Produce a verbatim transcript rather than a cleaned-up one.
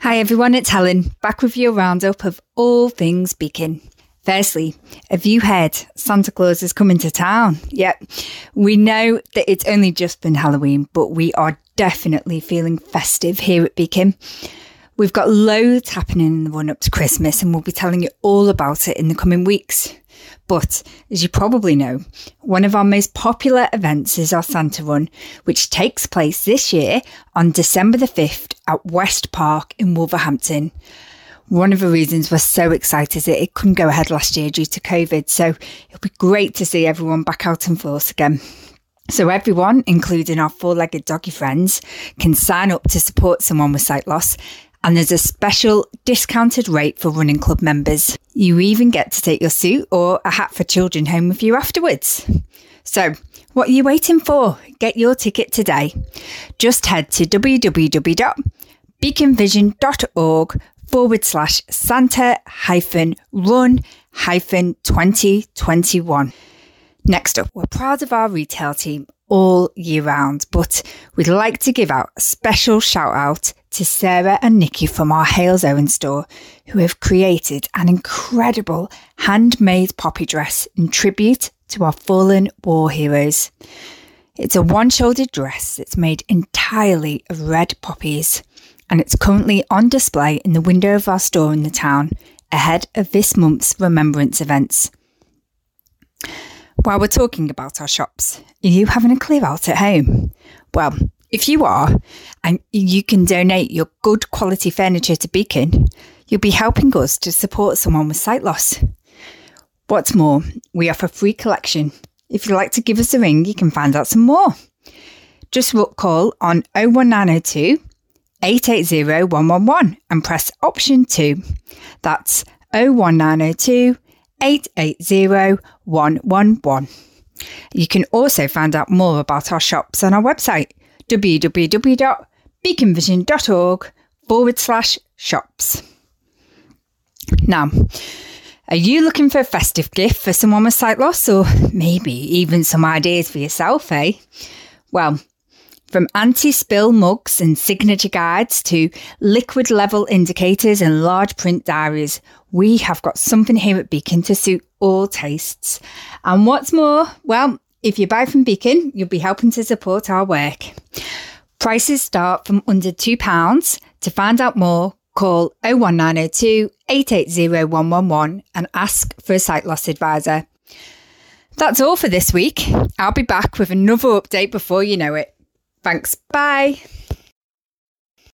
Hi everyone, it's Helen, back with your roundup of all things Beacon. Firstly, have you heard Santa Claus is coming to town? Yep, we know that it's only just been Halloween, but we are definitely feeling festive here at Beacon. We've got loads happening in the run-up to Christmas and we'll be telling you all about it in the coming weeks. But, as you probably know, one of our most popular events is our Santa Run, which takes place this year on December the fifth at West Park in Wolverhampton. One of the reasons we're so excited is that it couldn't go ahead last year due to COVID, so it'll be great to see everyone back out in force again. So everyone, including our four-legged doggy friends, can sign up to support someone with sight loss. And there's a special discounted rate for running club members. You even get to take your suit or a hat for children home with you afterwards. So, what are you waiting for? Get your ticket today. Just head to www.beaconvision.org forward slash Santa hyphen run hyphen 2021. Next up, we're proud of our retail team all year round, but we'd like to give out a special shout out to Sarah and Nikki from our Halesowen store, who have created an incredible handmade poppy dress in tribute to our fallen war heroes. It's a one-shouldered dress that's made entirely of red poppies, and it's currently on display in the window of our store in the town ahead of this month's remembrance events. While we're talking about our shops, are you having a clear out at home? Well, if you are, and you can donate your good quality furniture to Beacon, you'll be helping us to support someone with sight loss. What's more, we offer free collection. If you'd like to give us a ring, you can find out some more. Just call on oh one nine oh two, eight eight oh, one one one and press option two. That's oh one nine oh two, eight eight oh, one one one. You can also find out more about our shops on our website, www.beaconvision.org forward slash shops. Now, are you looking for a festive gift for someone with sight loss, or maybe even some ideas for yourself, eh? Well, from anti-spill mugs and signature guides to liquid level indicators and large print diaries, we have got something here at Beacon to suit all tastes. And what's more, well, if you buy from Beacon, you'll be helping to support our work. Prices start from under two pounds. To find out more, call oh one nine oh two, eight eight oh, one one one and ask for a sight loss advisor. That's all for this week. I'll be back with another update before you know it. Thanks. Bye.